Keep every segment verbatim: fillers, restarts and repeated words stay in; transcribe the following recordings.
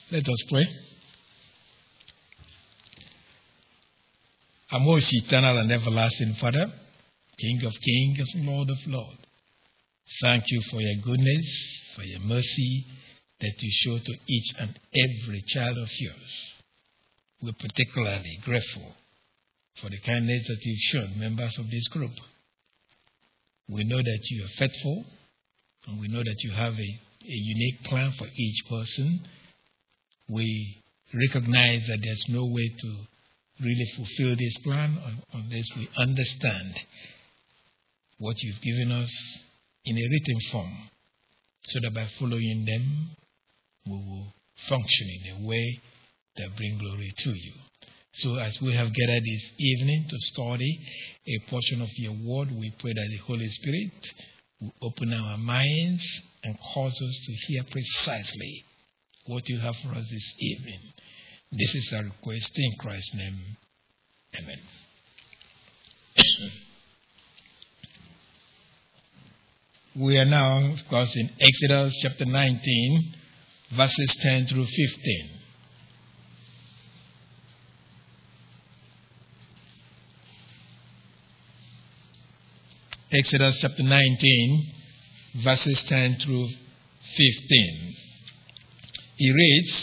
Let us pray. Our most eternal and everlasting Father, King of kings, Lord of lords, thank you for your goodness, for your mercy that you show to each and every child of yours. We're particularly grateful for the kindness that you've shown members of this group. We know that you are faithful, and we know that you have a, a unique plan for each person. We recognize that there's no way to really fulfill this plan unless we understand what you've given us in a written form, so that by following them, we will function in a way that brings glory to you. So as we have gathered this evening to study a portion of your word, we pray that the Holy Spirit will open our minds and cause us to hear precisely what you have for us this evening. This is our request in Christ's name. Amen. We are now, of course, in Exodus chapter nineteen, verses ten through fifteen. Exodus chapter nineteen, verses ten through fifteen. He reads,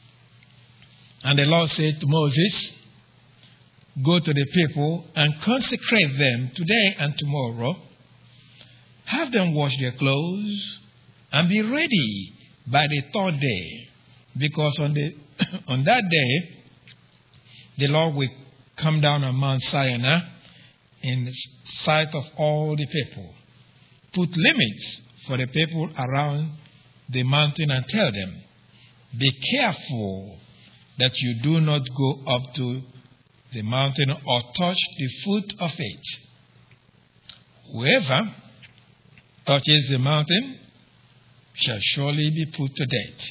"And the Lord said to Moses, go to the people and consecrate them today and tomorrow. Have them wash their clothes and be ready by the third day, because on the on that day the Lord will come down on Mount Sinai in the sight of all the people. Put limits for the people around the mountain and tell them, be careful that you do not go up to the mountain or touch the foot of it. Whoever touches the mountain shall surely be put to death.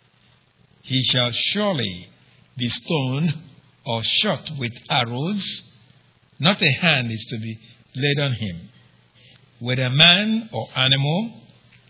He shall surely be stoned or shot with arrows. Not a hand is to be laid on him. Whether man or animal,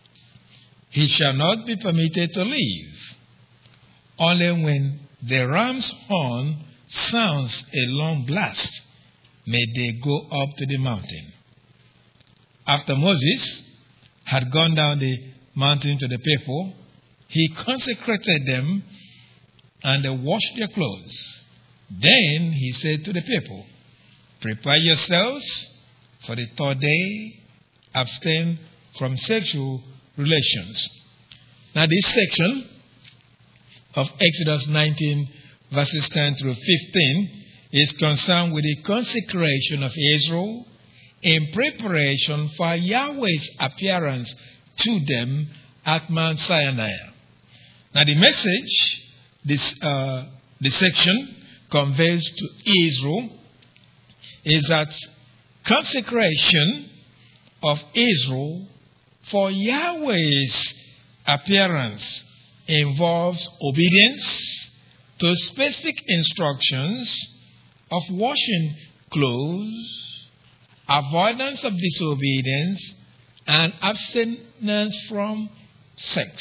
he shall not be permitted to live. Only when the ram's horn sounds a long blast, may they go up to the mountain." After Moses had gone down the mountain to the people, he consecrated them and they washed their clothes. Then he said to the people, "Prepare yourselves for the third day, abstain from sexual relations." Now this section of Exodus nineteen, verses ten through fifteen, is concerned with the consecration of Israel in preparation for Yahweh's appearance to them at Mount Sinai. Now the message this uh, the section conveys to Israel is that consecration of Israel for Yahweh's appearance involves obedience to specific instructions of washing clothes, avoidance of disobedience, and abstinence from sex.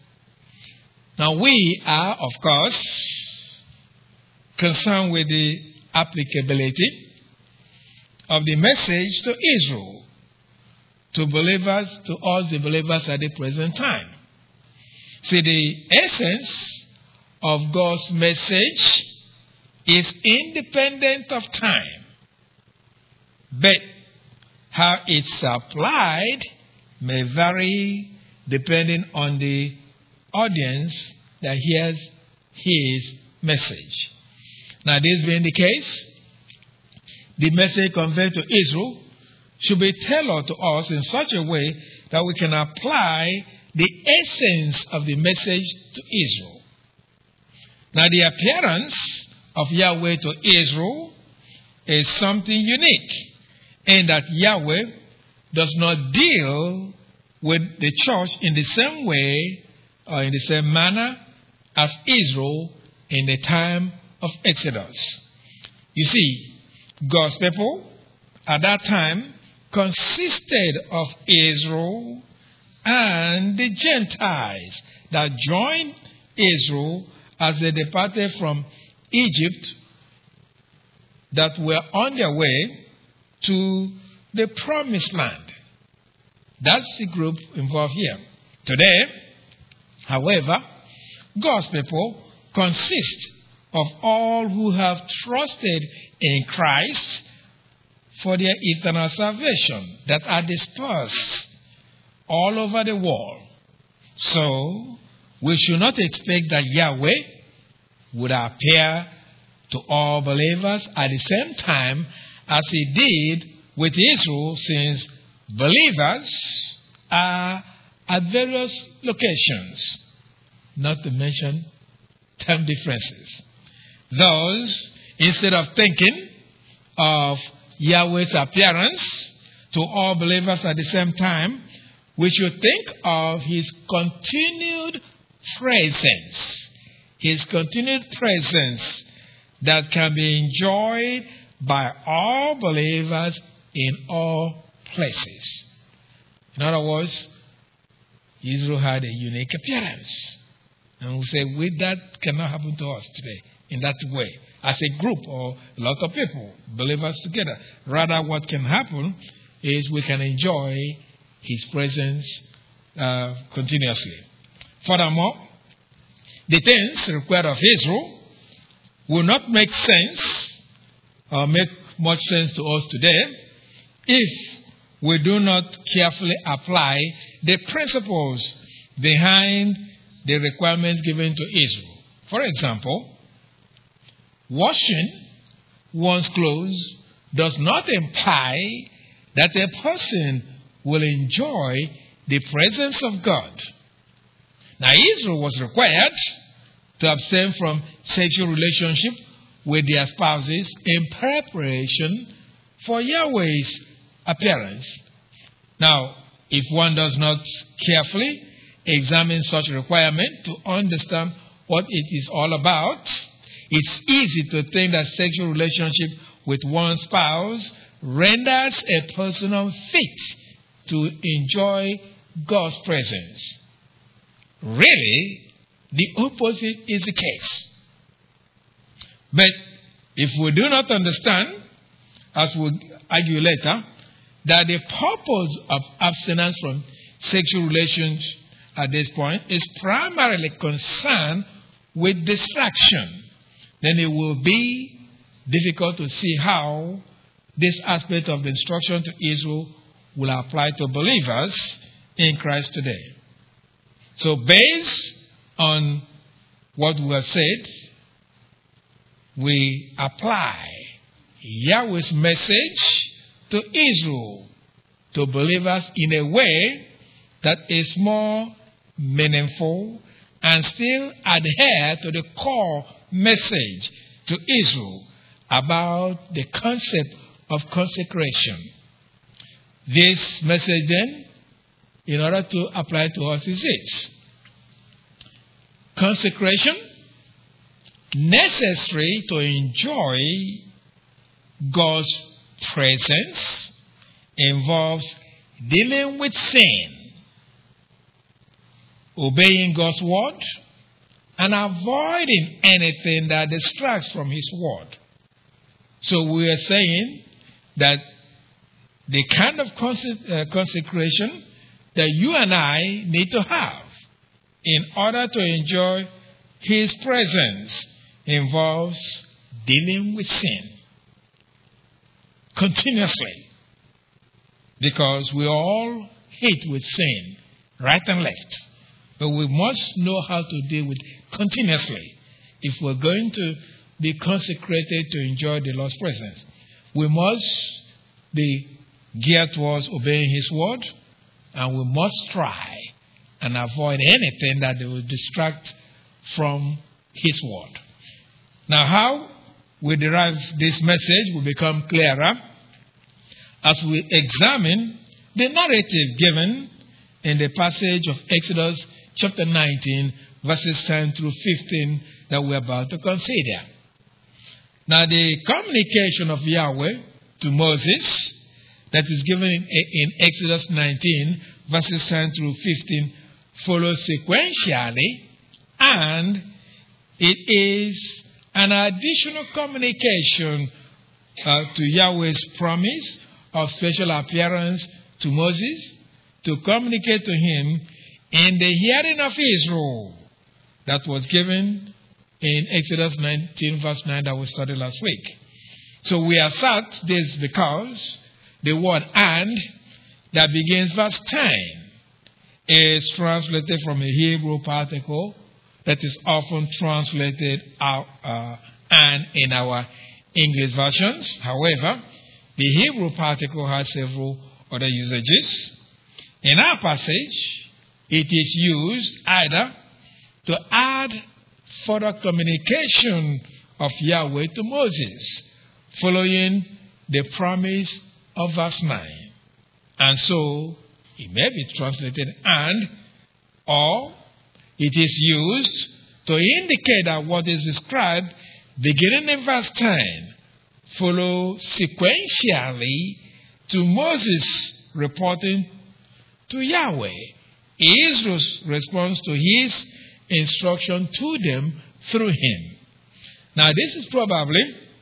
Now we are, of course, concerned with the applicability of the message to Israel, to believers, to all the believers at the present time. See, the essence of God's message is independent of time, but how it's applied may vary depending on the audience that hears his message. Now, this being the case, the message conveyed to Israel should be tailored to us in such a way that we can apply the essence of the message to Israel. Now, the appearance of Yahweh to Israel is something unique in that Yahweh does not deal with the church in the same way or in the same manner as Israel in the time of Exodus. You see, God's people at that time consisted of Israel and the Gentiles that joined Israel as they departed from Egypt that were on their way to the promised land. That's the group involved here. Today, however, God's people consist of all who have trusted in Christ for their eternal salvation that are dispersed all over the world. So, we should not expect that Yahweh would appear to all believers at the same time as he did with Israel, since believers are at various locations, not to mention time differences. Thus, instead of thinking of Yahweh's appearance to all believers at the same time, we should think of his continued presence. His continued presence that can be enjoyed by all believers in all places. In other words, Israel had a unique appearance. And we say, we, that cannot happen to us today in that way, as a group or a lot of people, believers together. Rather, what can happen is we can enjoy his presence uh, continuously. Furthermore, the things required of Israel will not make sense or make much sense to us today if we do not carefully apply the principles behind the requirements given to Israel. For example, washing one's clothes does not imply that a person will enjoy the presence of God. Now, Israel was required to abstain from sexual relationship with their spouses in preparation for Yahweh's appearance. Now, if one does not carefully examine such a requirement to understand what it is all about, it's easy to think that sexual relationship with one's spouse renders a person unfit to enjoy God's presence. Really, the opposite is the case. But if we do not understand, as we'll argue later, that the purpose of abstinence from sexual relations at this point is primarily concerned with distraction, then it will be difficult to see how this aspect of the instruction to Israel will apply to believers in Christ today. So based on what we have said, we apply Yahweh's message to Israel, to believers, in a way that is more meaningful and still adhere to the core message to Israel about the concept of consecration. This message then, in order to apply to us, is this: consecration, necessary to enjoy God's presence, involves dealing with sin, obeying God's word, and avoiding anything that distracts from his word. So we are saying that the kind of conse- uh, consecration that you and I need to have in order to enjoy his presence involves dealing with sin continuously, because we all hate with sin, right and left. But we must know how to deal with it continuously if we're going to be consecrated to enjoy the Lord's presence. We must be geared towards obeying his word, and we must try and avoid anything that will distract from his word. Now, how we derive this message will become clearer as we examine the narrative given in the passage of Exodus chapter nineteen, verses ten through fifteen that we're about to consider. Now, the communication of Yahweh to Moses that is given in, in Exodus nineteen, verses ten through fifteen, follows sequentially and It is an additional communication uh, to Yahweh's promise of special appearance to Moses to communicate to him in the hearing of Israel that was given in Exodus nineteen, verse nine, that we studied last week. So we assert this because the word "and" that begins verse ten is translated from a Hebrew particle that is often translated out, uh, "and" in our English versions. However, the Hebrew particle has several other usages. In our passage, it is used either to add further communication of Yahweh to Moses, following the promise of verse nine. And so, it may be translated "and," or it is used to indicate that what is described beginning in verse ten follow sequentially to Moses reporting to Yahweh Israel's response to his instruction to them through him. Now, this is probably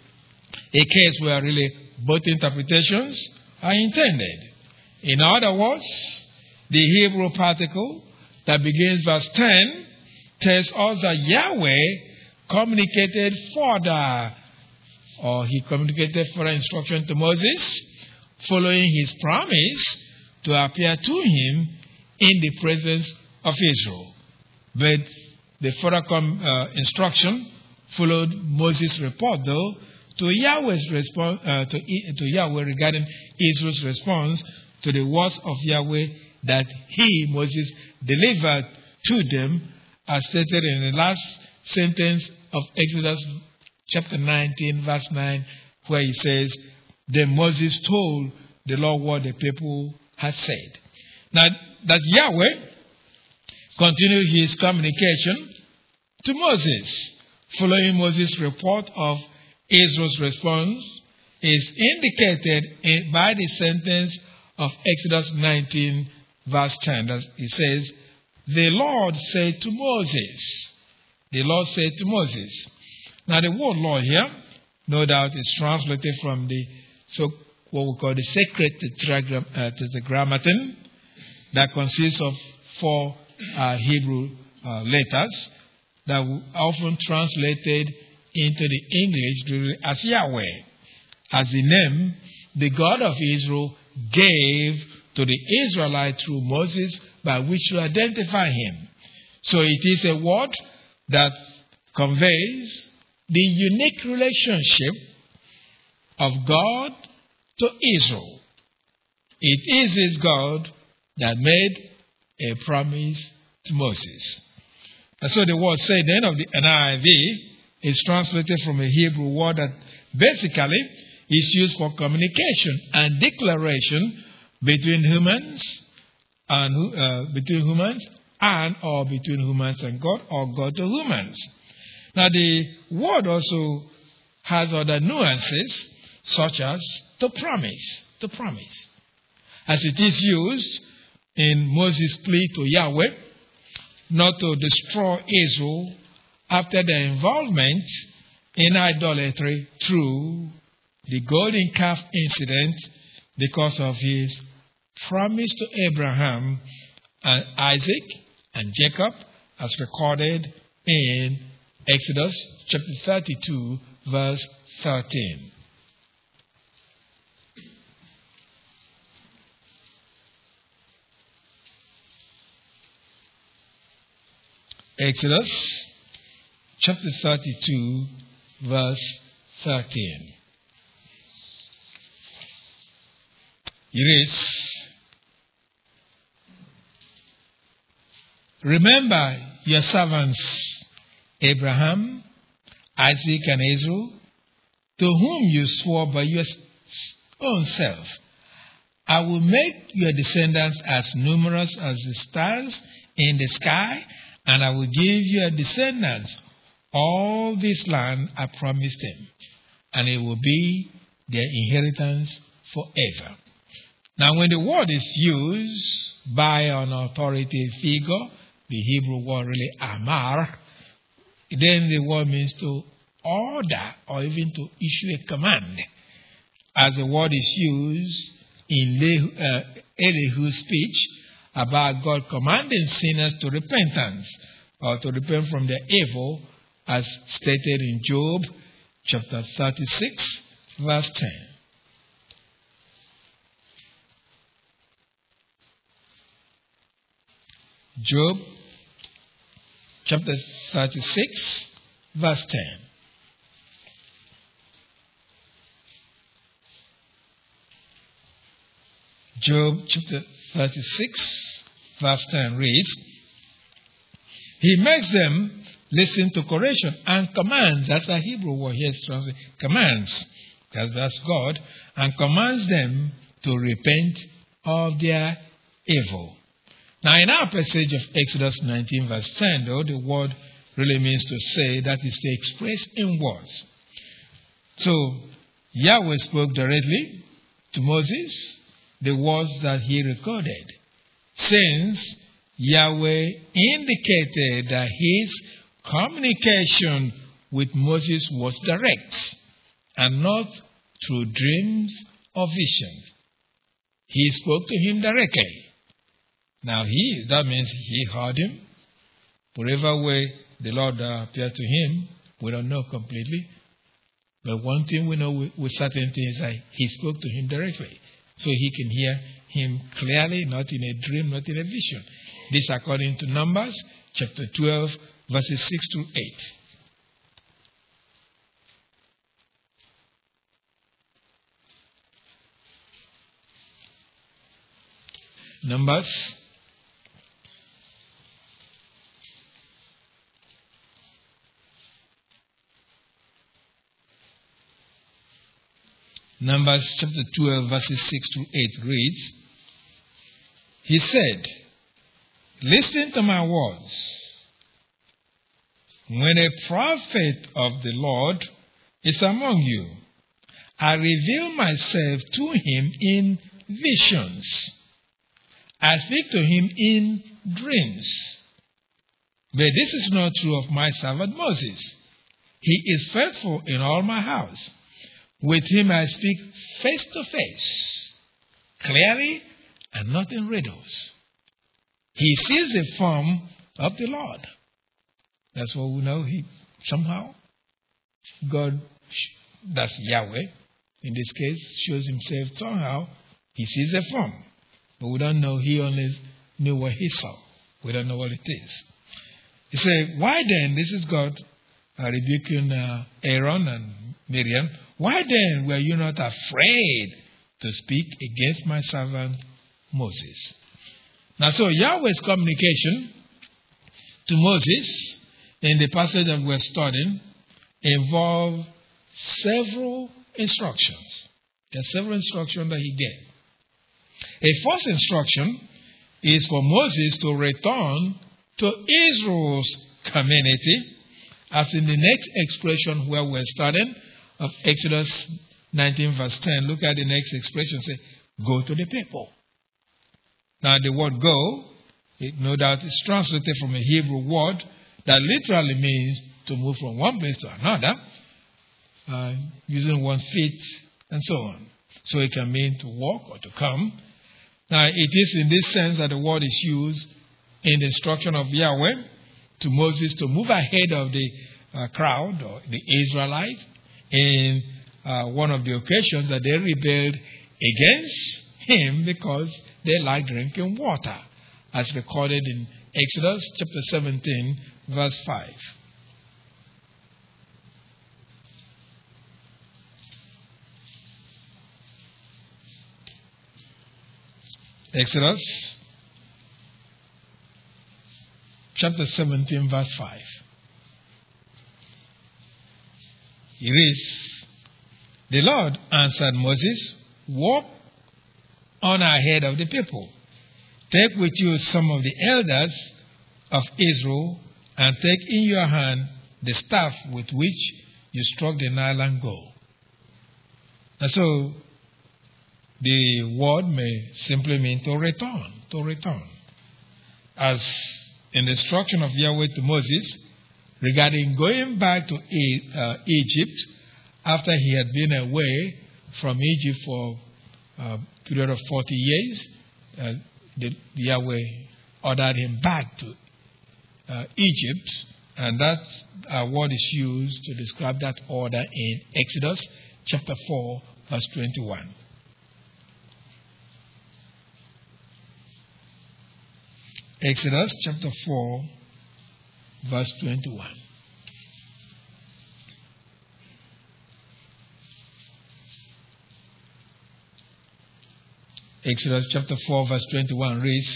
a case where really both interpretations are intended. In other words, the Hebrew particle that begins verse ten tells us that Yahweh communicated further, or he communicated further instruction to Moses, following his promise to appear to him in the presence of Israel. But the further com- uh, instruction followed Moses' report, though, to Yahweh's response uh, to, to Yahweh regarding Israel's response to the words of Yahweh that he, Moses, delivered to them, as stated in the last sentence of Exodus chapter nineteen, verse nine, where he says, "Then Moses told the Lord what the people had said." Now, that Yahweh continued his communication to Moses, following Moses' report of Israel's response, is indicated in, by the sentence of Exodus nineteen, verse ten. That it says, "The Lord said to Moses," the Lord said to Moses. Now, the word Lord here, no doubt, is translated from the so what we call the sacred tetragram, uh, tetragrammaton, that consists of four uh, Hebrew uh, letters that were often translated into the English as Yahweh, as the name the God of Israel gave to the Israelites through Moses, by which to identify him. So it is a word that conveys the unique relationship of God to Israel. It is his God that made a promise to Moses. And so the word said then of the N I V is translated from a Hebrew word that basically is used for communication and declaration between humans and uh, between humans and or between humans and God, or God to humans. Now, the word also has other nuances, such as to promise, to promise, as it is used in Moses' plea to Yahweh not to destroy Israel after their involvement in idolatry through the golden calf incident, because of his promise to Abraham and Isaac and Jacob, as recorded in Exodus chapter thirty-two, verse thirteen. Exodus chapter thirty-two, verse thirteen. It is, "Remember your servants Abraham, Isaac, and Israel, to whom you swore by your own self, I will make your descendants as numerous as the stars in the sky, and I will give your descendants all this land I promised them, and it will be their inheritance forever." Now, when the word is used by an authoritative figure, the Hebrew word really amar, then the word means to order or even to issue a command, as the word is used in Le- uh, Elihu's speech about God commanding sinners to repentance or to repent from their evil, as stated in Job chapter thirty-six, verse ten. Job chapter thirty-six, verse ten. Job chapter thirty-six, verse ten reads, He makes them listen to correction and commands. That's a Hebrew word here, translated commands. That's, that's God. And commands them to repent of their evil. Now, in our passage of Exodus nineteen, verse ten, though, the word really means to say, that is to express in words. So, Yahweh spoke directly to Moses the words that he recorded, since Yahweh indicated that his communication with Moses was direct and not through dreams or visions. He spoke to him directly. Now, he, that means he heard him. Whatever way the Lord uh, appeared to him, we don't know completely. But one thing we know with, with certainty is that he spoke to him directly. So he can hear him clearly, not in a dream, not in a vision. This according to Numbers chapter twelve, verses six to eight. Numbers Numbers chapter twelve, verses six to eight reads, He said, Listen to my words. When a prophet of the Lord is among you, I reveal myself to him in visions. I speak to him in dreams. But this is not true of my servant Moses. He is faithful in all my house. With him I speak face to face, clearly and not in riddles. He sees the form of the Lord. That's what we know. He somehow, God, that's Yahweh, in this case, shows himself somehow. He sees the form. But we don't know. He only knew what he saw. We don't know what it is. He said, why then, this is God uh, rebuking uh, Aaron and Miriam, why then were you not afraid to speak against my servant Moses? Now, so Yahweh's communication to Moses in the passage that we're studying involve several instructions. There are several instructions that he gave. A first instruction is for Moses to return to Israel's community, as in the next expression where we're studying of Exodus nineteen, verse ten. Look at the next expression. Say, go to the people. Now, the word go, it no doubt is translated from a Hebrew word that literally means to move from one place to another, uh, using one's feet and so on. So it can mean to walk or to come. Now, it is in this sense that the word is used in the instruction of Yahweh to Moses to move ahead of the uh, crowd or the Israelites in uh, one of the occasions that they rebelled against him because they liked drinking water, as recorded in Exodus chapter seventeen, verse five. Exodus chapter seventeen, verse five. It reads, The Lord answered Moses, Walk on ahead of the people. Take with you some of the elders of Israel, and take in your hand the staff with which you struck the Nile and go. And so, the word may simply mean to return, to return. As in the instruction of Yahweh to Moses, regarding going back to uh, Egypt after he had been away from Egypt for a period of forty years. Uh, the, Yahweh ordered him back to uh, Egypt, and that uh, word is used to describe that order in Exodus chapter four, verse twenty-one. Exodus chapter four, verse twenty-one. Exodus chapter four, verse twenty-one reads,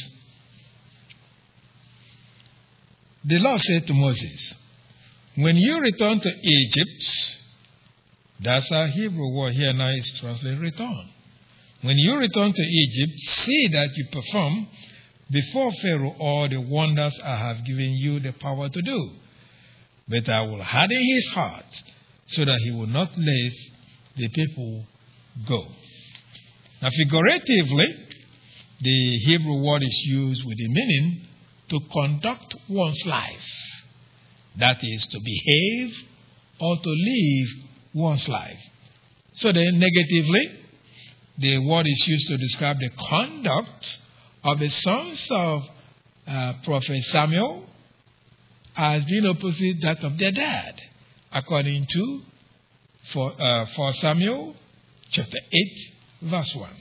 "The Lord said to Moses, when you return to Egypt," that's our Hebrew word here now is translated return. "When you return to Egypt, see that you perform before Pharaoh all the wonders I have given you the power to do. But I will harden his heart so that he will not let the people go." Now, figuratively, the Hebrew word is used with the meaning to conduct one's life. That is, to behave or to live one's life. So then, negatively, the word is used to describe the conduct of the sons of uh, Prophet Samuel as being opposite that of their dad, according to for, uh, for Samuel chapter eight, verse one.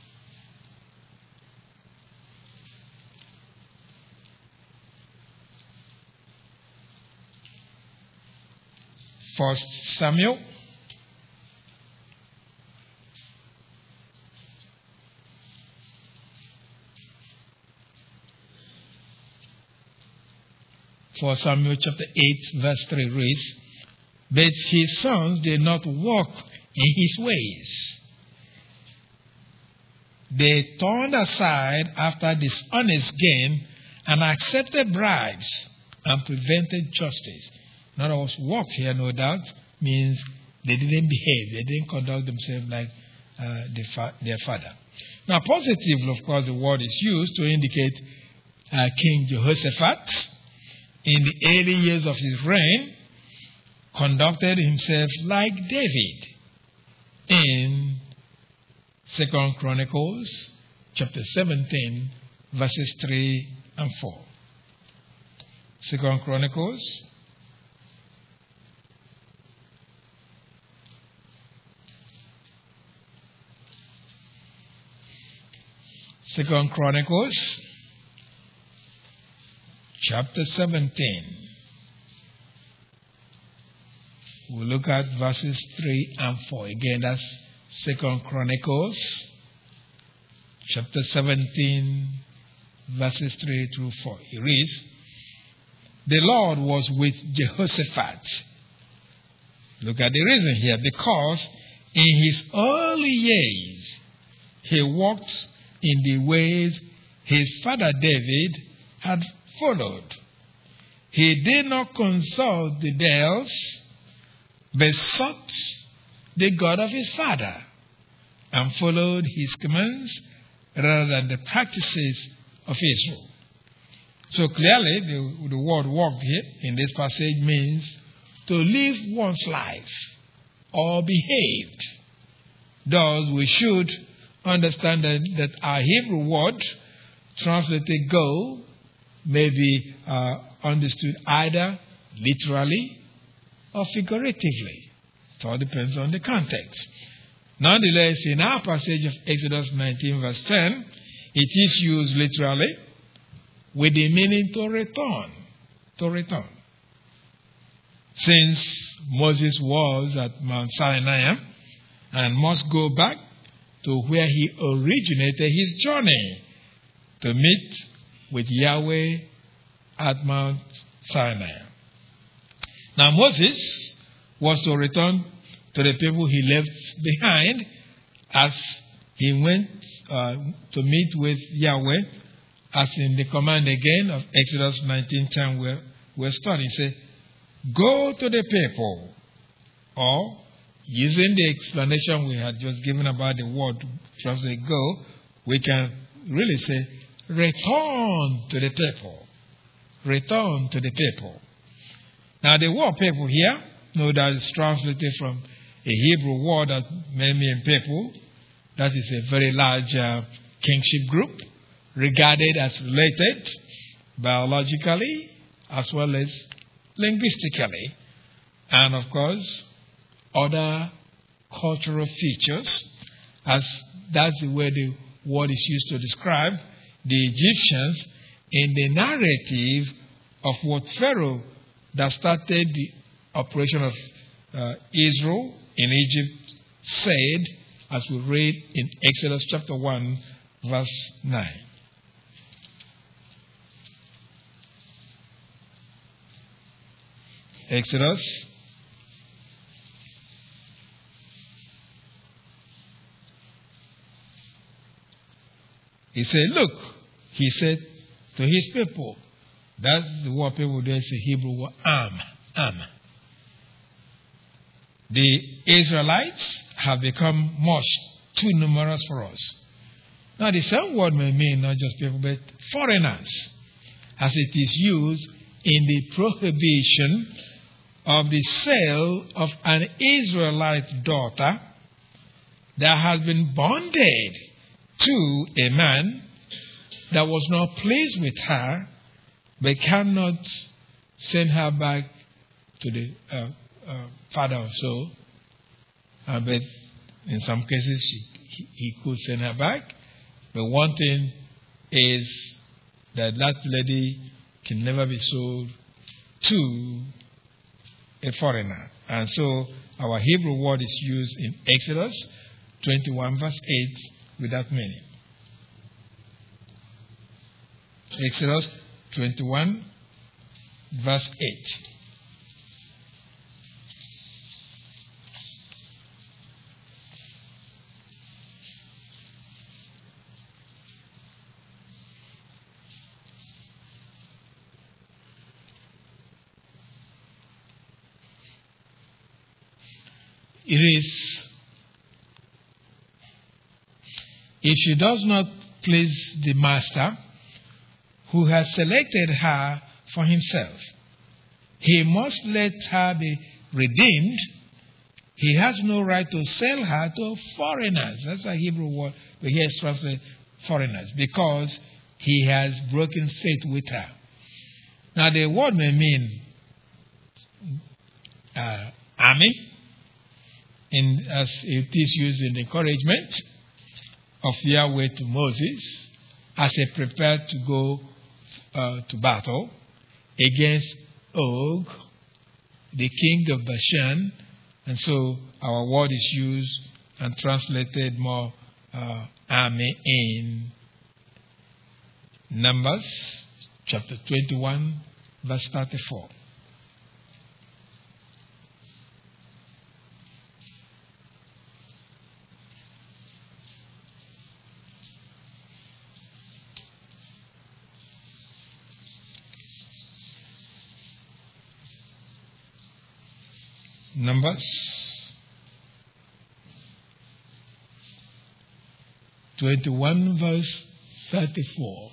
First Samuel For Samuel chapter eight, verse three reads, "But his sons did not walk in his ways. They turned aside after dishonest gain and accepted bribes and prevented justice." In other words, walked here, no doubt, means they didn't behave. They didn't conduct themselves like uh, the fa- their father. Now, positively, of course, the word is used to indicate uh, King Jehoshaphat, in the early years of his reign, conducted himself like David in Second Chronicles chapter seventeen, verses three and four. Second Chronicles Second Chronicles chapter seventeen. We'll look at verses three and four. Again, that's Second Chronicles chapter seventeen, verses three through four. It reads, "The Lord was with Jehoshaphat." Look at the reason here. Because in his early years, he walked in the ways his father David had followed. He did not consult the Baals, but sought the God of his father and followed his commands rather than the practices of Israel. So clearly, the, the word walked here in this passage means to live one's life or behaved. Thus, we should understand that, that our Hebrew word translated go may be uh, understood either literally or figuratively. It all depends on the context. Nonetheless, in our passage of Exodus nineteen, verse ten, it is used literally with the meaning to return. To return. Since Moses was at Mount Sinai and must go back to where he originated his journey to meet with Yahweh at Mount Sinai. Now Moses was to return to the people he left behind as he went uh, to meet with Yahweh, as in the command again of Exodus nineteen ten where we're studying. Say, "Go to the people," or using the explanation we had just given about the word translate go, we can really say, return to the people. Return to the people. Now, the word people here, no doubt is translated from a Hebrew word that may mean people. That is a very large uh, kingship group, regarded as related biologically as well as linguistically, and of course, other cultural features, as that's the way the word is used to describe the Egyptians in the narrative of what Pharaoh that started the operation of uh, Israel in Egypt said, as we read in Exodus chapter one, verse nine. Exodus He said, look, he said to his people, that's the word people there say Hebrew word am, am. The Israelites have become much too numerous for us. Now the same word may mean not just people, but foreigners, as it is used in the prohibition of the sale of an Israelite daughter that has been bonded to a man that was not pleased with her, but cannot send her back to the uh, uh, father or so. Uh, but in some cases, he, he could send her back. But one thing is that that lady can never be sold to a foreigner. And so our Hebrew word is used in Exodus twenty-one, verse eight, with that meaning. Exodus twenty-one, verse eight. It is, if she does not please the master who has selected her for himself, he must let her be redeemed. He has no right to sell her to foreigners. That's a Hebrew word, but here it's translated foreigners, because he has broken faith with her. Now the word may mean uh, army, in, as it is used in encouragement of Yahweh to Moses as he prepared to go uh, to battle against Og, the king of Bashan. And so our word is used and translated more uh, army in Numbers chapter twenty-one, verse thirty-four. Numbers twenty-one, verse thirty-four.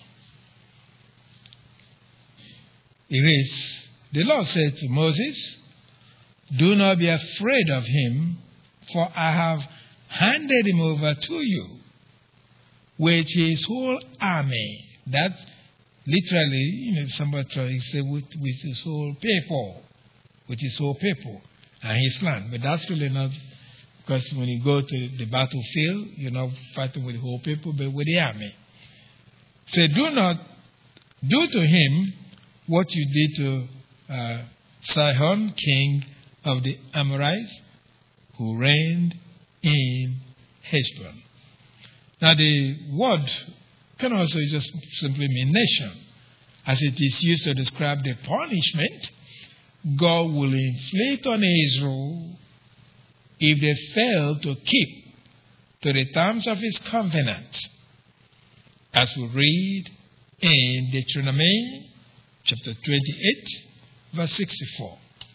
It reads, the Lord said to Moses, do not be afraid of him, for I have handed him over to you with his whole army. That literally, you know, somebody tries to say with, with his whole people, with his whole people and his land. But that's really not, because when you go to the battlefield, you're not fighting with the whole people, but with the army. So do not do to him what you did to uh, Sihon, king of the Amorites, who reigned in Heshbon. Now the word can also just simply mean nation, as it is used to describe the punishment God will inflict on Israel if they fail to keep to the terms of his covenant, as we read in Deuteronomy chapter twenty-eight, verse sixty-four.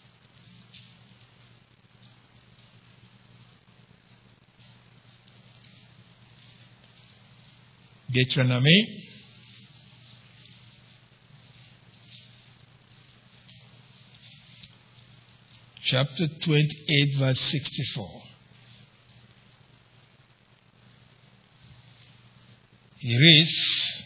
Deuteronomy chapter twenty-eight, verse sixty-four. It reads,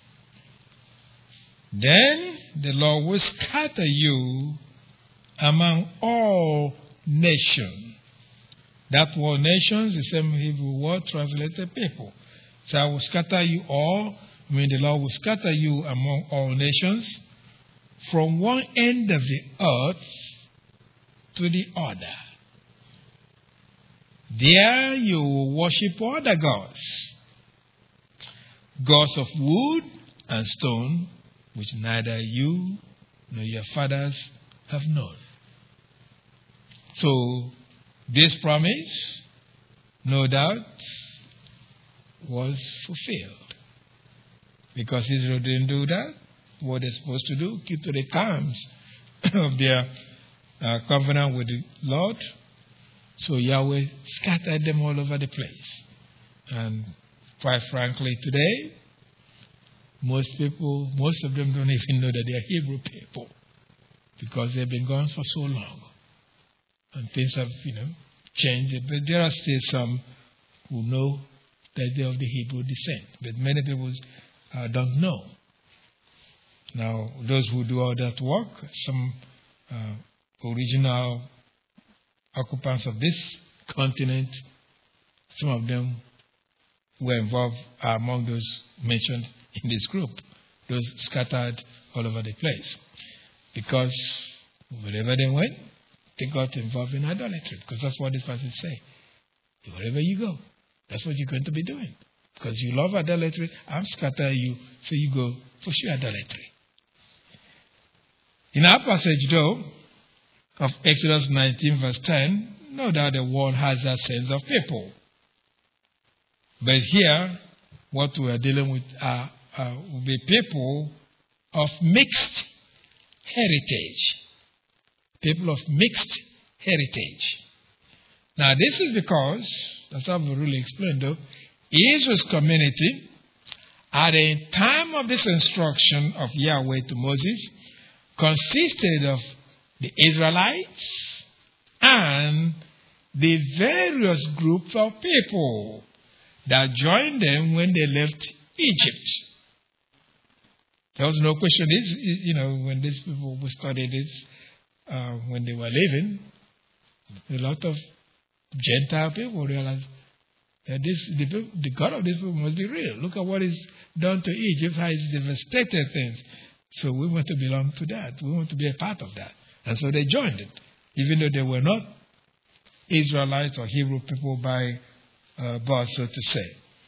"Then the Lord will scatter you among all nations." That word nations, the same Hebrew word translated people. So I will scatter you all, I mean the Lord will scatter you among all nations, from one end of the earth to the other. There you will worship other gods, gods of wood and stone, which neither you nor your fathers have known. So, this promise, no doubt, was fulfilled. Because Israel didn't do that, what they're supposed to do, keep to the terms of their uh, covenant with the Lord. So Yahweh scattered them all over the place. And quite frankly, today, most people, most of them don't even know that they are Hebrew people, because they've been gone for so long. And things have, you know, changed. But there are still some who know that they're of the Hebrew descent. But many people uh, don't know. Now, those who do all that work, some uh, original occupants of this continent, some of them were involved, are among those mentioned in this group, those scattered all over the place. Because wherever they went, they got involved in idolatry, because that's what this passage says. Wherever you go, that's what you're going to be doing. Because you love idolatry, I'm scattering you, so you go for sure idolatry. In our passage, though, of Exodus nineteen, verse ten, no doubt the world has that sense of people. But here, what we are dealing with are, are will be people of mixed heritage. People of mixed heritage. Now, this is because, that's how we really explained, though, Israel's community, at the time of this instruction of Yahweh to Moses, consisted of the Israelites and the various groups of people that joined them when they left Egypt. There was no question, this, you know, when these people who studied this, uh, when they were living, a lot of Gentile people realized that this, the, the God of these people must be real. Look at what is done to Egypt, how it's devastated things. So we want to belong to that. We want to be a part of that. And so they joined it, even though they were not Israelites or Hebrew people by uh, birth, so to say.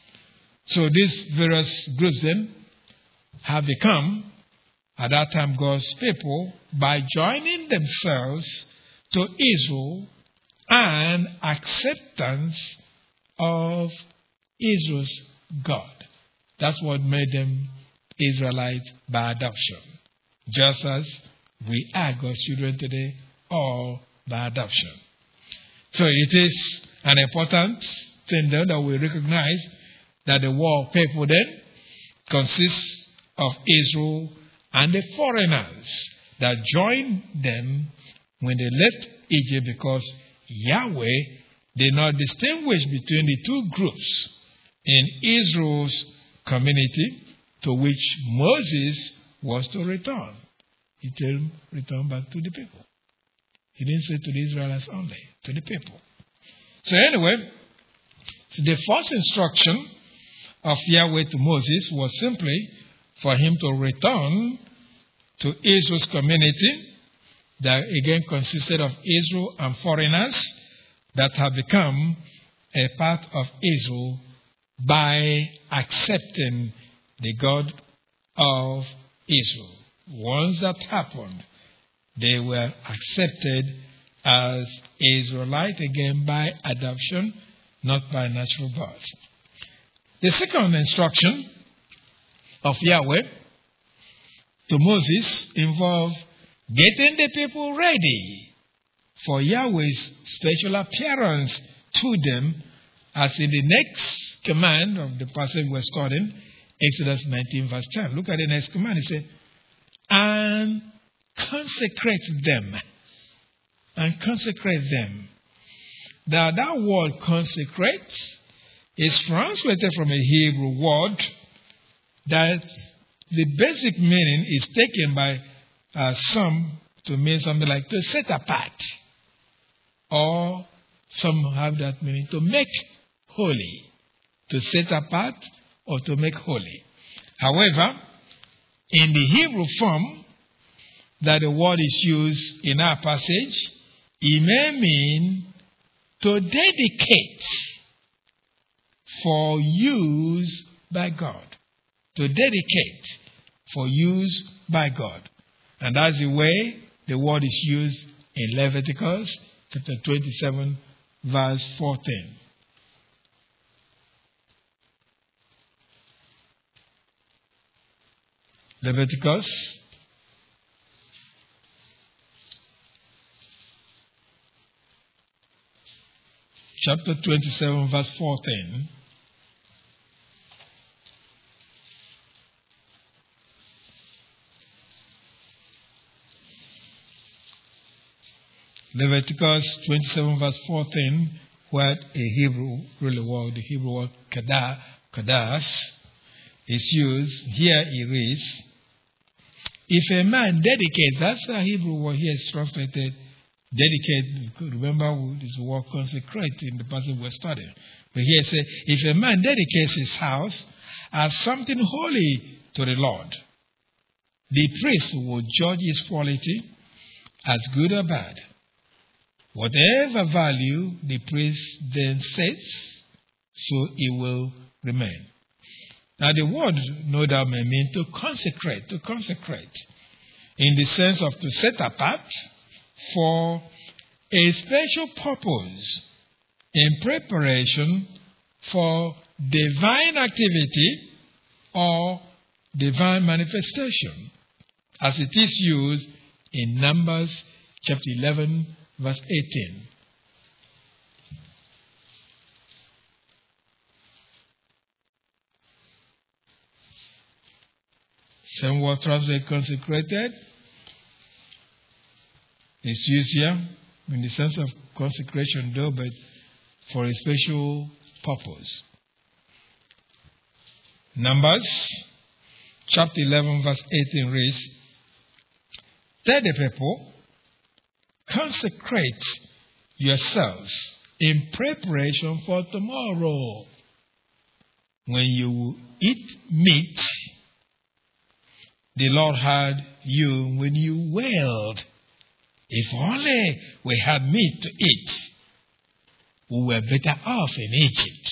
So these various groups then have become, at that time, God's people by joining themselves to Israel and acceptance of Israel's God. That's what made them Israelites by adoption. Just as we are God's children today, all by adoption. So it is an important thing then that we recognize that the world people then consists of Israel and the foreigners that joined them when they left Egypt, because Yahweh did not distinguish between the two groups in Israel's community to which Moses was to return. He told him, return back to the people. He didn't say to the Israelites only, to the people. So anyway, so the first instruction of Yahweh to Moses was simply for him to return to Israel's community that again consisted of Israel and foreigners that have become a part of Israel by accepting the God of Israel. Once that happened, they were accepted as Israelite again by adoption, not by natural birth. The second instruction of Yahweh to Moses involved getting the people ready for Yahweh's special appearance to them, as in the next command of the passage we're studying, Exodus nineteen, verse ten. Look at the next command. It says, and consecrate them. and consecrate them. Now that word consecrate is translated from a Hebrew word that the basic meaning is taken by uh, some to mean something like to set apart, or some have that meaning to make holy, to set apart or to make holy. However, in the Hebrew form that the word is used in our passage, it may mean to dedicate for use by God. To dedicate for use by God. And that's the way the word is used in Leviticus chapter twenty-seven, verse fourteen. Leviticus chapter twenty-seven, verse fourteen. Leviticus twenty-seven, verse fourteen, where a Hebrew really word, the Hebrew word kadah, kadash, is used. Here it reads, if a man dedicates, that's a Hebrew word here is translated dedicate. Remember, this word consecrate in the passage we're studying. But here it says, if a man dedicates his house as something holy to the Lord, the priest will judge its quality as good or bad. Whatever value the priest then sets, so it will remain. Now the word no doubt may mean to consecrate, to consecrate, in the sense of to set apart for a special purpose in preparation for divine activity or divine manifestation, as it is used in Numbers chapter eleven, verse eighteen. Same word translated consecrated is used here in the sense of consecration, though, but for a special purpose. Numbers chapter eleven, verse eighteen reads, tell the people, consecrate yourselves in preparation for tomorrow. When you eat meat, the Lord had you when you wailed. If only we had meat to eat, we were better off in Egypt.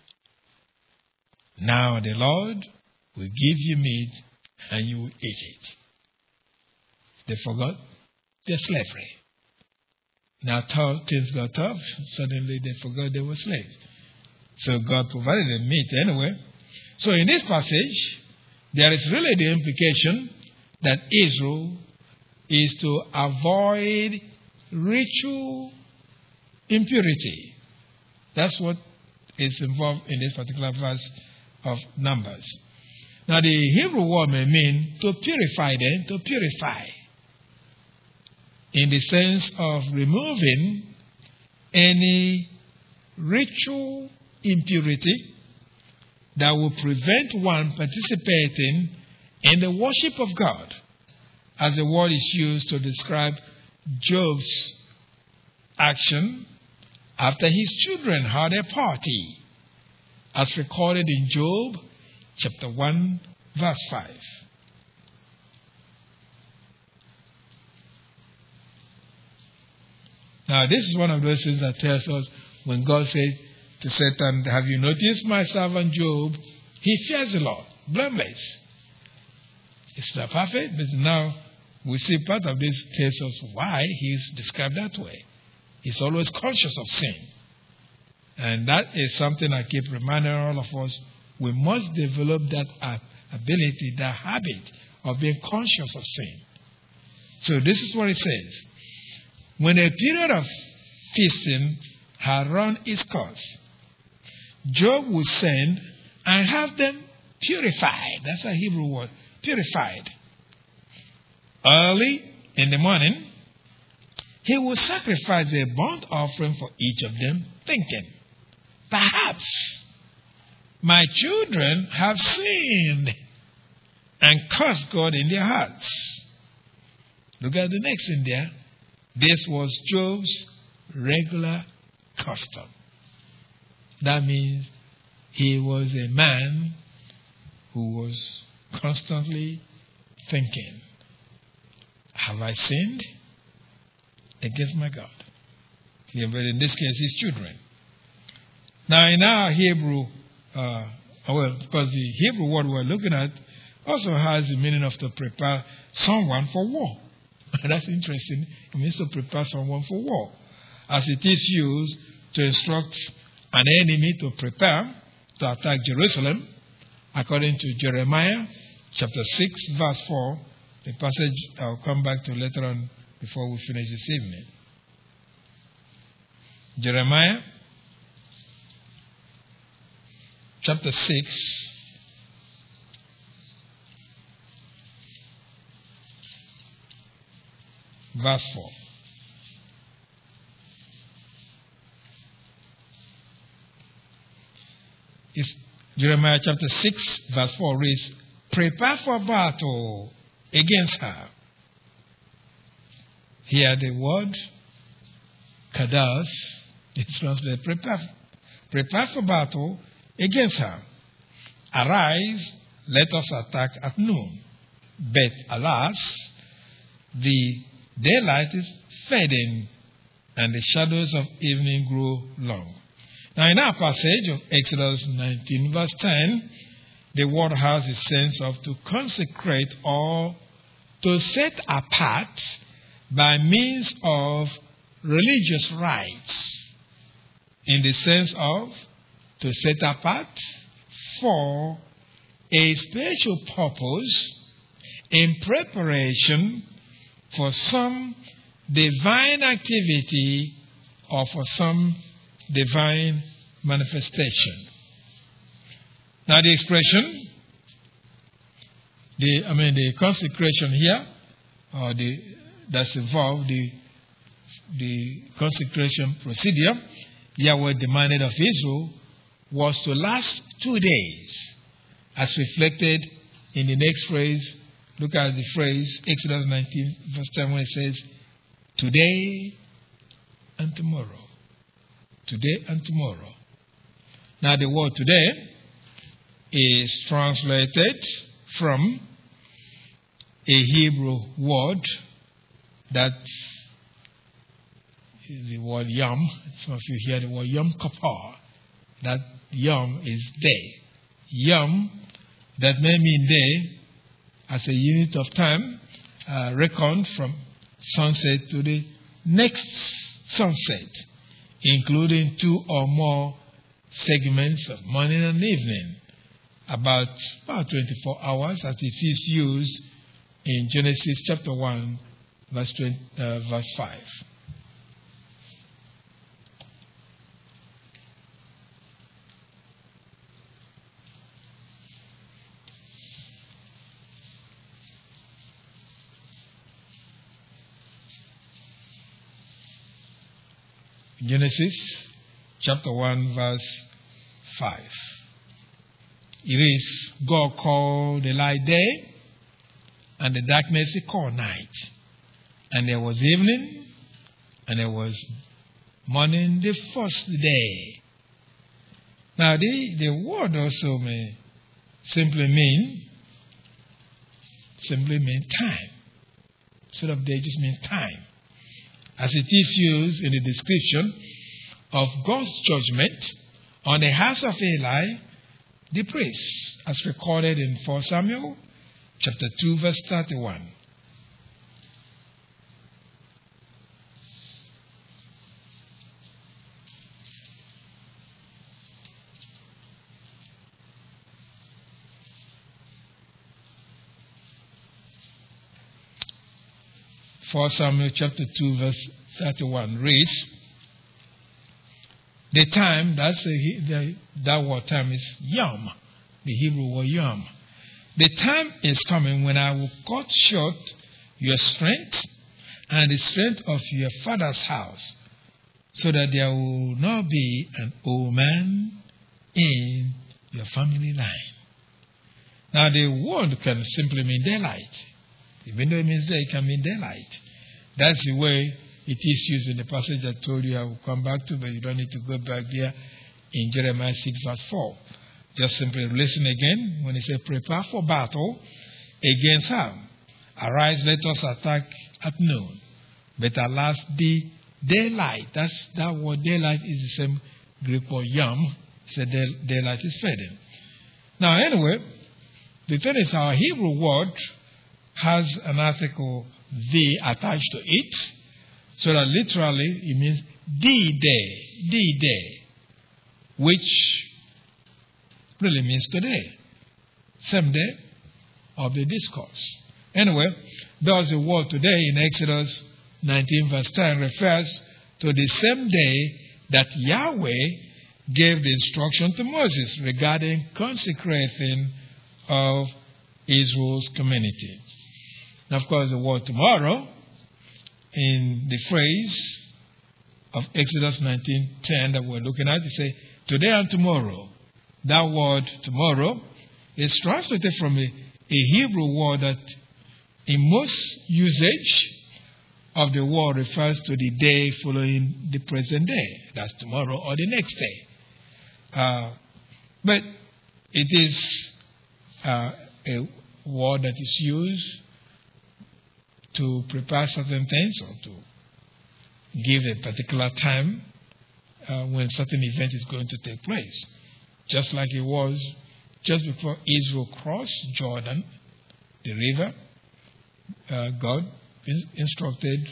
Now the Lord will give you meat and you will eat it. They forgot their slavery. Now things got tough. Suddenly they forgot they were slaves. So God provided them meat anyway. So in this passage, there is really the implication that Israel is to avoid ritual impurity. That's what is involved in this particular verse of Numbers. Now the Hebrew word may mean to purify them, to purify, in the sense of removing any ritual impurity that will prevent one participating in the worship of God, as the word is used to describe Job's action after his children had a party, as recorded in Job chapter one, verse five. Now, this is one of those things that tells us when God said to Satan, have you noticed my servant Job? He fears the Lord, blameless. It's not perfect, but now we see part of this tells us why he's described that way. He's always conscious of sin. And that is something I keep reminding all of us. We must develop that ability, that habit of being conscious of sin. So this is what it says. When a period of feasting had run its course, Job would send and have them purified. That's a Hebrew word, purified. Early in the morning, he will sacrifice a burnt offering for each of them, thinking, perhaps my children have sinned and cursed God in their hearts. Look at the next in there. This was Job's regular custom. That means he was a man who was constantly thinking, have I sinned against my God? Yeah, but in this case, his children. Now, in our Hebrew, uh, well, because the Hebrew word we're looking at also has the meaning of to prepare someone for war. That's interesting. It means to prepare someone for war, as it is used to instruct an enemy to prepare to attack Jerusalem, according to Jeremiah chapter six, verse four, the passage I'll come back to later on before we finish this evening. Jeremiah chapter six, verse four. It's Jeremiah chapter six, verse four reads, prepare for battle against her. Here the word kadas is translated prepare, prepare for battle against her. Arise, let us attack at noon. But alas, the daylight is fading and the shadows of evening grow long. Now, in our passage of Exodus nineteen, verse ten, the word has a sense of to consecrate or to set apart by means of religious rites, in the sense of to set apart for a special purpose in preparation for some divine activity or for some divine manifestation. Now the expression, the I mean the consecration here, or the that's involved, the the consecration procedure Yahweh demanded of Israel was to last two days, as reflected in the next phrase. Look at the phrase, Exodus nineteen, verse ten, when it says, today and tomorrow. Today and tomorrow. Now the word today is translated from a Hebrew word that is the word yom. Some of you hear the word yom kippur. That yom is day. Yom, that may mean day, as a unit of time, uh, reckoned from sunset to the next sunset, including two or more segments of morning and evening, about, about twenty-four hours, as it is used in Genesis chapter one, verse, twenty, uh, verse five. Genesis chapter one, verse five. It is, God called the light day, and the darkness he called night. And there was evening, and there was morning the first day. Now, the, the word also may simply mean, simply mean time. Instead of day, just means time, as it is used in the description of God's judgment on the house of Eli, the priest, as recorded in First Samuel chapter two, verse thirty-one. First Samuel chapter two, verse thirty-one reads, the time, that's the, the, that word time is yom, the Hebrew word yom. The time is coming when I will cut short your strength and the strength of your father's house, so that there will not be an old man in your family line. Now, the word can simply mean daylight. Even though it means day, it can mean daylight. That's the way it is used in the passage I told you I will come back to, but you don't need to go back there in Jeremiah six, verse four. Just simply listen again when he said, prepare for battle against Ham. Arise, let us attack at noon. But alas, the daylight, that's, that word daylight is the same Greek word yom. So day, daylight is fading. Now, anyway, the thing is our Hebrew word has an article the attached to it, so that literally it means the day, the day, which really means today, same day of the discourse. Anyway, thus the word today in Exodus nineteen verse ten refers to the same day that Yahweh gave the instruction to Moses regarding consecrating of Israel's community. Now, of course, the word tomorrow in the phrase of Exodus nineteen ten that we're looking at, it says, today and tomorrow. That word tomorrow is translated from a, a Hebrew word that in most usage of the word refers to the day following the present day. That's tomorrow or the next day. Uh, but it is uh, a word that is used to prepare certain things or to give a particular time uh, when certain event is going to take place. Just like it was just before Israel crossed Jordan, the river, uh, God in- instructed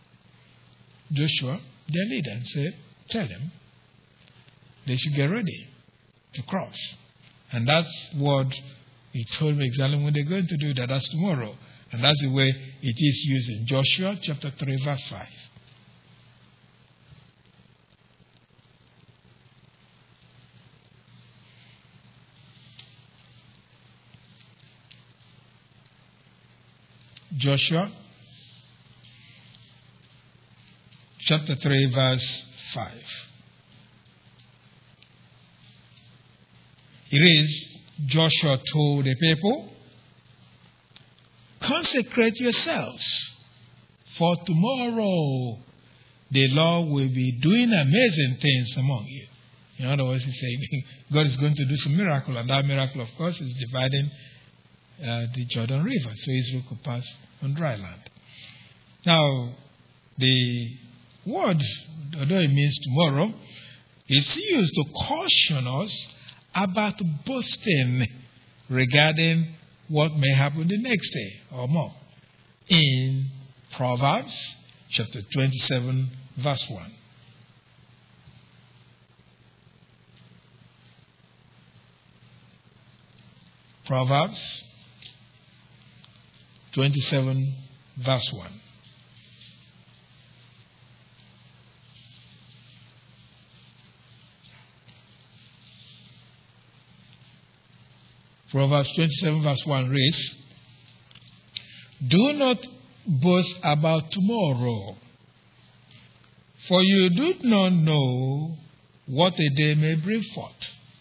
Joshua, their leader, and said, tell them they should get ready to cross. And that's what he told me exactly when they're going to do that. That's tomorrow. And that's the way it is used in Joshua chapter three, verse five. Joshua chapter three, verse five. It is, Joshua told the people, consecrate yourselves, for tomorrow the Lord will be doing amazing things among you. In other words, he's saying God is going to do some miracle, and that miracle, of course, is dividing uh, the Jordan River, so Israel could pass on dry land. Now, the word, although it means tomorrow, is used to caution us about boasting regarding what may happen the next day or more. In Proverbs chapter twenty-seven, verse one. Proverbs twenty-seven, verse one. Proverbs twenty-seven, verse one reads, do not boast about tomorrow, for you do not know what a day may bring forth.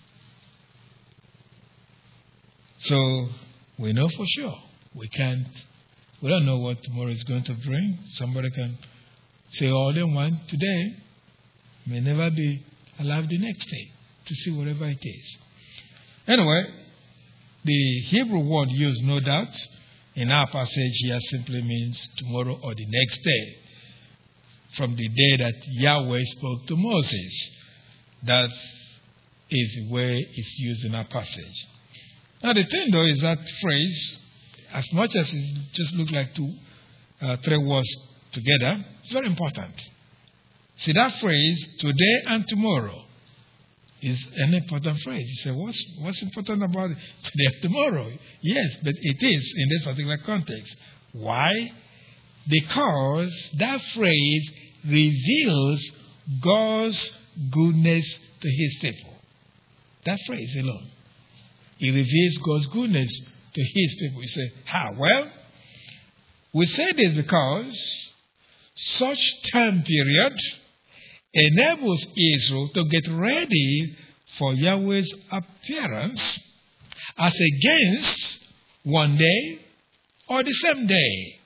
So, we know for sure. We can't, we don't know what tomorrow is going to bring. Somebody can say all they want today, may never be alive the next day to see whatever it is. Anyway, the Hebrew word used, no doubt, in our passage here simply means tomorrow or the next day. From the day that Yahweh spoke to Moses. That is the way it's used in our passage. Now the thing though is that phrase, as much as it just looks like two, uh, three words together, it's very important. See that phrase, today and tomorrow, is an important phrase. You say, what's, what's important about it? Today and tomorrow? Yes, but it is in this particular context. Why? Because that phrase reveals God's goodness to his people. That phrase alone. It reveals God's goodness to his people. You say, how? Well, we say this because such time period enables Israel to get ready for Yahweh's appearance as against one day or the same day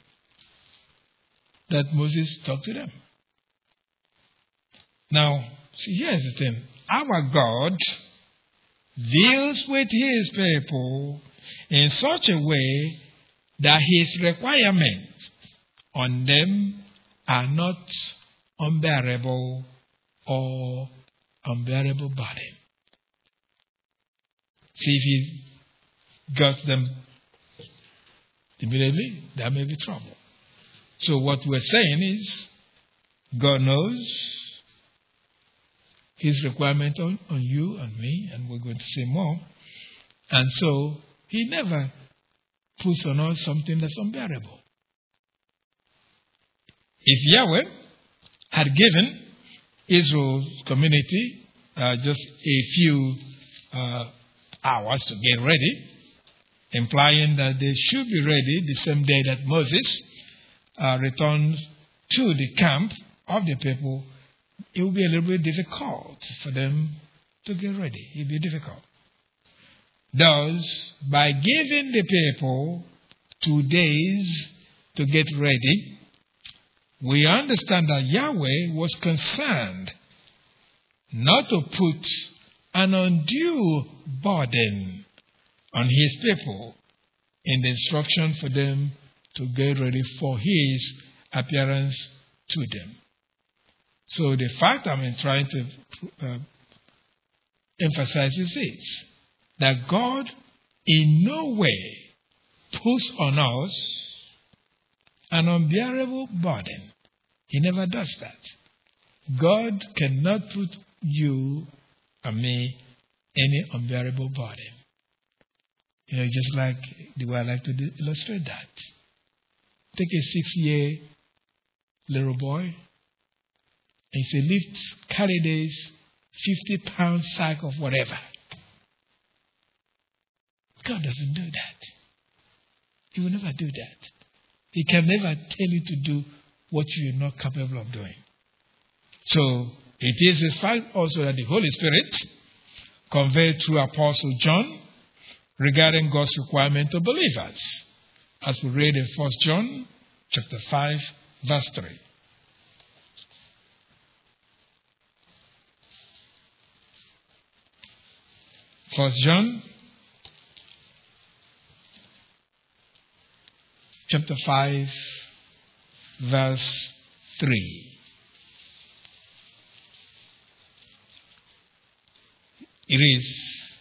that Moses talked to them. Now, see, here's the thing. Our God deals with his people in such a way that his requirements on them are not unbearable or unbearable burden. See, if he got them immediately, there may be trouble. So what we're saying is, God knows his requirement on, on you and me, and we're going to say more. And so he never puts on us something that's unbearable. If Yahweh had given Israel's community uh, just a few uh, hours to get ready, implying that they should be ready the same day that Moses uh, returned to the camp of the people, it will be a little bit difficult for them to get ready. It will be difficult. Thus, by giving the people two days to get ready, we understand that Yahweh was concerned not to put an undue burden on his people in the instruction for them to get ready for his appearance to them. So the fact I'm trying to uh, emphasize is this, that God in no way puts on us an unbearable burden. He never does that. God cannot put you and me any unbearable burden. You know, just like the way I like to illustrate that. Take a six-year little boy, and say, lift, carry this fifty pound sack of whatever. God doesn't do that. He will never do that. He can never tell you to do what you are not capable of doing. So, it is a fact also that the Holy Spirit conveyed through Apostle John regarding God's requirement to believers, as we read in First John chapter five, verse three. First John chapter five, verse three. It is,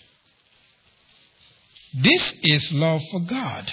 this is love for God.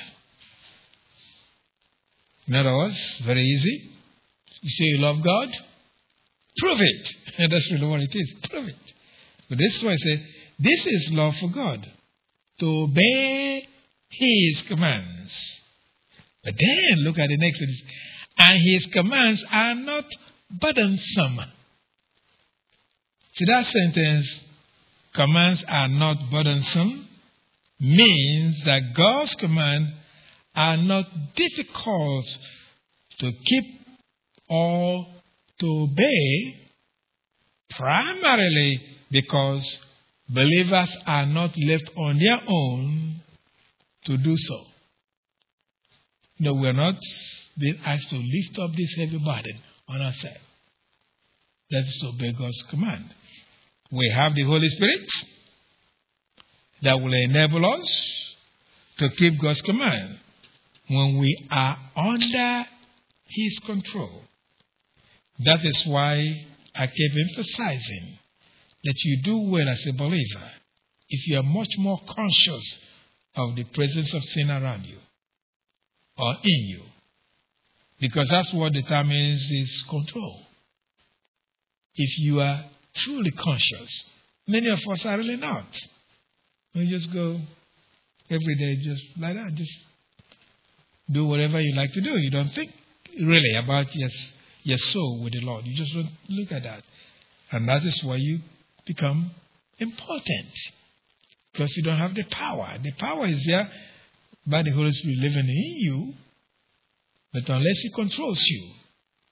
In other words, very easy. You say you love God, prove it. And that's really what it is. Prove it. But this is why I say, this is love for God, to obey his commands. But then look at the next one. And his commands are not burdensome. See, that sentence, commands are not burdensome, means that God's commands are not difficult to keep or to obey, primarily because believers are not left on their own to do so. No, we are not being asked to lift up this heavy burden on ourselves. That is to obey God's command. We have the Holy Spirit that will enable us to keep God's command when we are under his control. That is why I keep emphasizing that you do well as a believer if you are much more conscious of the presence of sin around you or in you. Because that's what determines his control. If you are truly conscious, many of us are really not. We just go every day just like that, just do whatever you like to do. You don't think really about your, your soul with the Lord. You just don't look at that. And that is why you become important. Because you don't have the power. The power is there by the Holy Spirit living in you. But unless he controls you,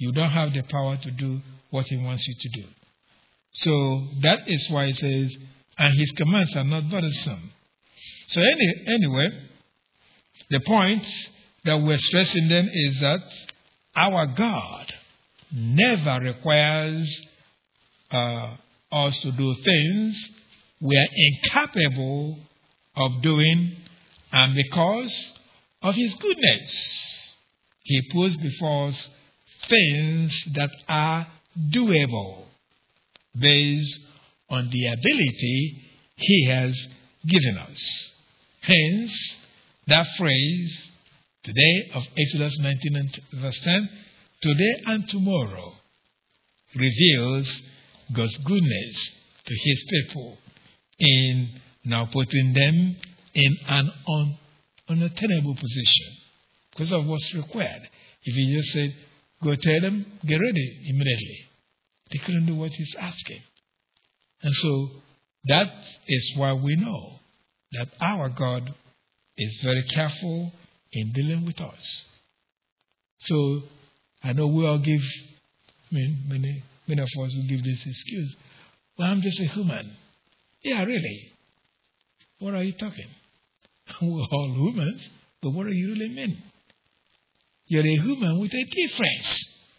you don't have the power to do what he wants you to do. So that is why it says, and his commands are not burdensome. So any, anyway, the point that we're stressing then is that our God never requires uh, us to do things we are incapable of doing, and because of his goodness, he puts before us things that are doable based on the ability he has given us. Hence, that phrase, today of Exodus nineteen and verse ten, today and tomorrow, reveals God's goodness to his people in now putting them in an un- unattainable position because of what's required. If he just said, go tell them, get ready immediately, they couldn't do what he's asking. And so that is why we know that our God is very careful in dealing with us. So I know we all give, I mean, many, many of us will give this excuse. Well, I'm just a human. Yeah, really. What are you talking? We're all humans, but what do you really mean? You're a human with a difference.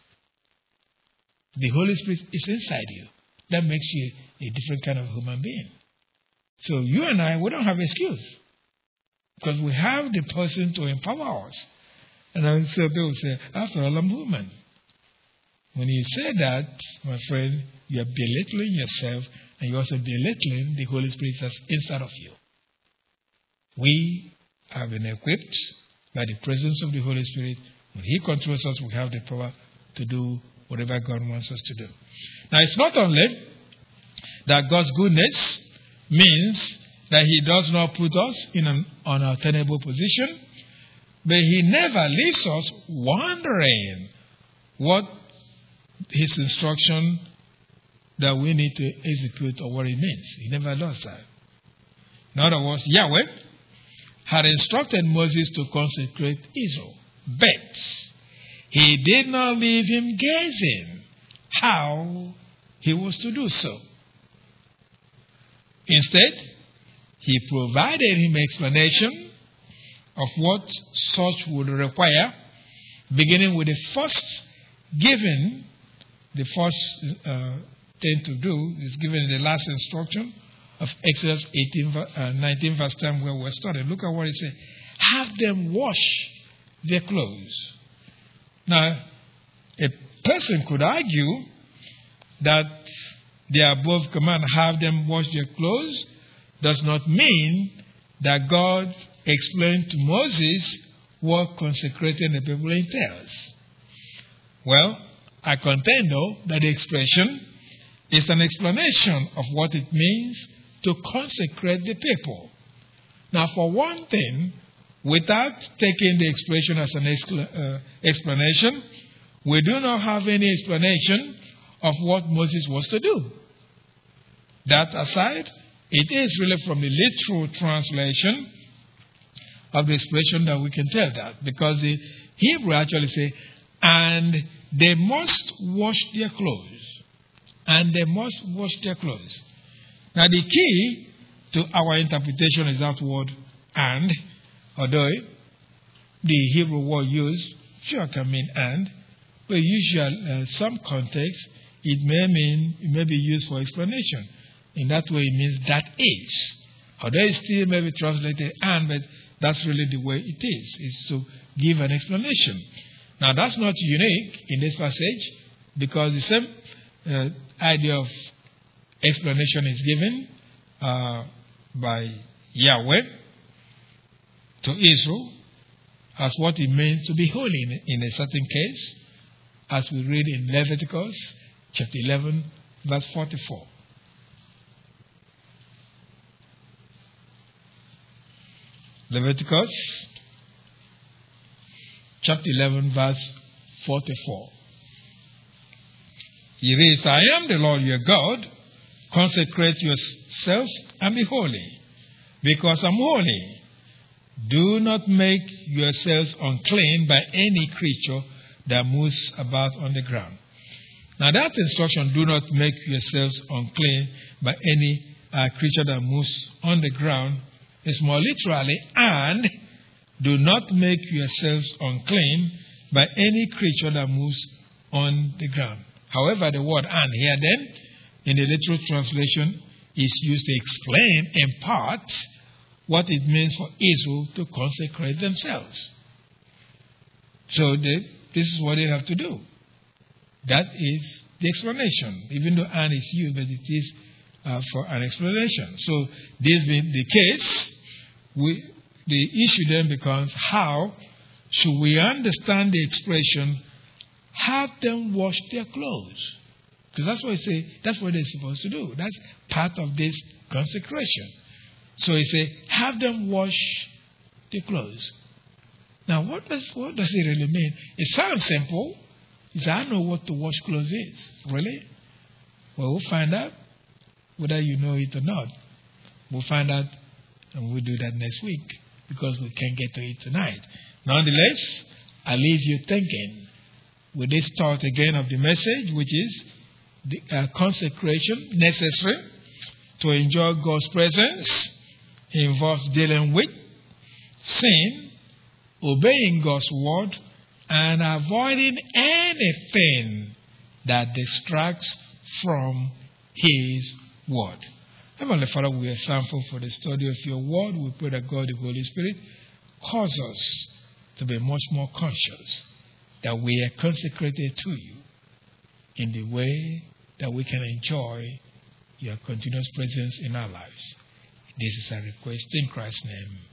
The Holy Spirit is inside you. That makes you a different kind of human being. So you and I, we don't have excuse. Because we have the person to empower us. And I so people say, after all, I'm human. When you say that, my friend, you are belittling yourself, and you're also belittling the Holy Spirit that's inside of you. We have been equipped by the presence of the Holy Spirit. When he controls us, we have the power to do whatever God wants us to do. Now, it's not only that God's goodness means that he does not put us in an unattainable position, but he never leaves us wondering what his instruction that we need to execute or what it means. He never does that. In other words, Yahweh had instructed Moses to consecrate Israel, but he did not leave him guessing how he was to do so. Instead, he provided him explanation of what such would require, beginning with the first given, the first uh, thing to do is given in the last instruction of Exodus eighteen, uh, nineteen, verse ten, where we're studying. Look at what it says. Have them wash their clothes. Now, a person could argue that the above command, have them wash their clothes, does not mean that God explained to Moses what consecrating the people entails. Well, I contend, though, that the expression is an explanation of what it means to consecrate the people. Now, for one thing, without taking the expression as an excla- uh, explanation, we do not have any explanation of what Moses was to do. That aside, it is really from the literal translation of the expression that we can tell that. Because the Hebrew actually says, and they must wash their clothes. And they must wash their clothes. Now the key to our interpretation is that word and, although the Hebrew word used sure can mean and, but usually uh, some context it may mean, it may be used for explanation. In that way it means that is. Although it still may be translated and, but that's really the way it is. It's to give an explanation. Now that's not unique in this passage because the same uh, idea of explanation is given uh, by Yahweh to Israel as what it means to be holy in, in a certain case, as we read in Leviticus chapter eleven, verse forty-four. Leviticus chapter eleven, verse forty-four. He reads, I am the Lord your God. Consecrate yourselves and be holy, because I'm holy. Do not make yourselves unclean by any creature that moves about on the ground. Now that instruction, do not make yourselves unclean by any uh, creature that moves on the ground, is more literally, and do not make yourselves unclean by any creature that moves on the ground. However, the word and here then, in the literal translation, is used to explain, in part, what it means for Israel to consecrate themselves. So they, this is what they have to do. That is the explanation, even though and is used, but it is uh, for an explanation. So this being the case, we, the issue then becomes, how should we understand the expression, have them wash their clothes? Because that's what I say, that's what they're supposed to do. That's part of this consecration. So he said, have them wash their clothes. Now, what does what does it really mean? It sounds simple. He said, I know what to wash clothes is. Really? Well, we'll find out whether you know it or not. We'll find out, and we'll do that next week, because we can't get to it tonight. Nonetheless, I leave you thinking with this thought again of the message, which is the uh, consecration necessary to enjoy God's presence involves dealing with sin, obeying God's word, and avoiding anything that distracts from His word. Heavenly Father, we are thankful for the study of your word. We pray that God, the Holy Spirit, cause us to be much more conscious that we are consecrated to you in the way that we can enjoy your continuous presence in our lives. This is our request in Christ's name.